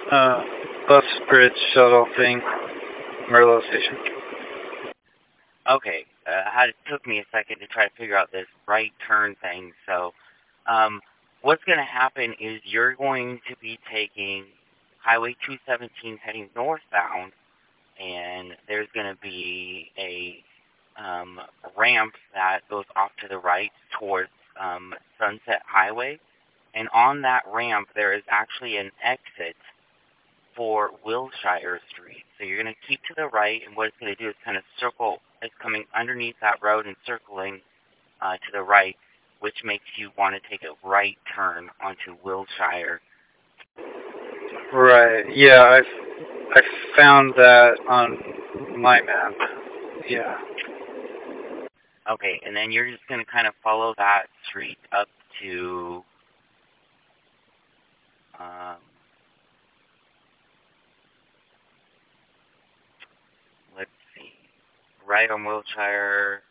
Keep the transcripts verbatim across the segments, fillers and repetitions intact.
uh, bus bridge shuttle thing, Merlo Station. Okay, uh, had, it took me a second to try to figure out this right turn thing. So, um, what's going to happen is you're going to be taking Highway two seventeen heading northbound, and there's going to be a um, ramp that goes off to the right towards um, Sunset Highway. And on that ramp, there is actually an exit for Wilshire Street. So you're going to keep to the right, and what it's going to do is kind of circle. It's coming underneath that road and circling uh, to the right, which makes you want to take a right turn onto Wilshire. Right. Yeah, I I found that on my map. Yeah. Okay, and then you're just going to kind of follow that street up to um, let's see, right on Wilshire.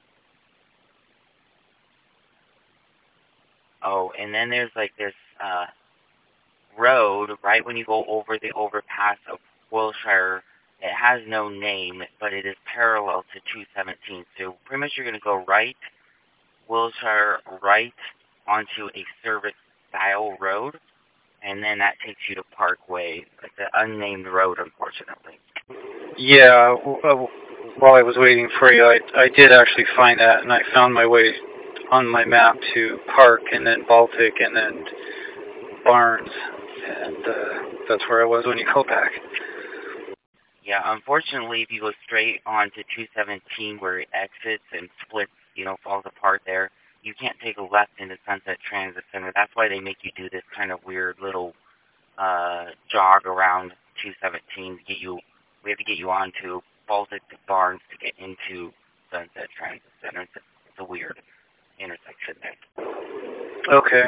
Oh, and then there's like this uh, road right when you go over the overpass of Wilshire. It has no name, but it is parallel to two seventeen. So pretty much you're going to go right, Wilshire right onto a service-style road, and then that takes you to Parkway. It's an unnamed road, unfortunately. Yeah. Uh, while I was waiting for you, I I did actually find that, and I found my way on my map to Park, and then Baltic, and then Barnes, and uh, that's where I was when you called back. Yeah, unfortunately, if you go straight on to two seventeen where it exits and splits, you know, falls apart there, you can't take a left into Sunset Transit Center. That's why they make you do this kind of weird little uh, jog around two seventeen to get you. We have to get you onto Baltic to Barnes to get into Sunset Transit Center. It's a, it's a weird intersection there. Okay.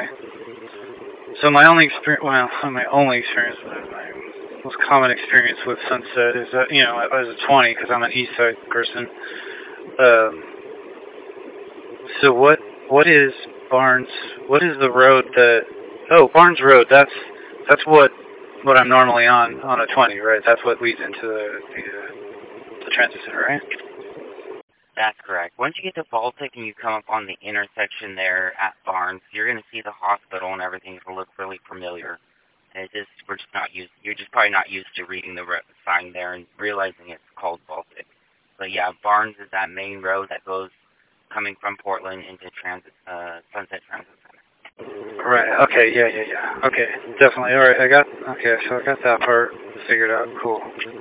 So my only experience, well, not my only experience, but my most common experience with Sunset is that, you know, I was a twenty because I'm an East Side person. Um, so what what is Barnes? What is the road that? Oh, Barnes Road. That's that's what what I'm normally on on a twenty, right? That's what leads into the the, uh, the transit center, right? That's correct. Once you get to Baltic and you come up on the intersection there at Barnes, you're going to see the hospital and everything. It'll look really familiar. And it just, we're just not used, you're just probably not used to reading the re- sign there and realizing it's called Baltic. But yeah, Barnes is that main road that goes coming from Portland into transit, uh, Sunset Transit Center. Right. Okay. Yeah. Yeah. Yeah. Okay. Definitely. All right. I got. Okay. So I got that part figured out. Cool.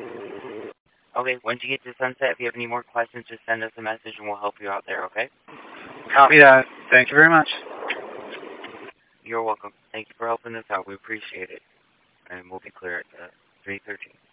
Okay. Once you get to Sunset, if you have any more questions, just send us a message and we'll help you out there. Okay. Copy that. Thank you very much. You're welcome. Thank you for helping us out. We appreciate it. And we'll be clear at uh, three thirteen.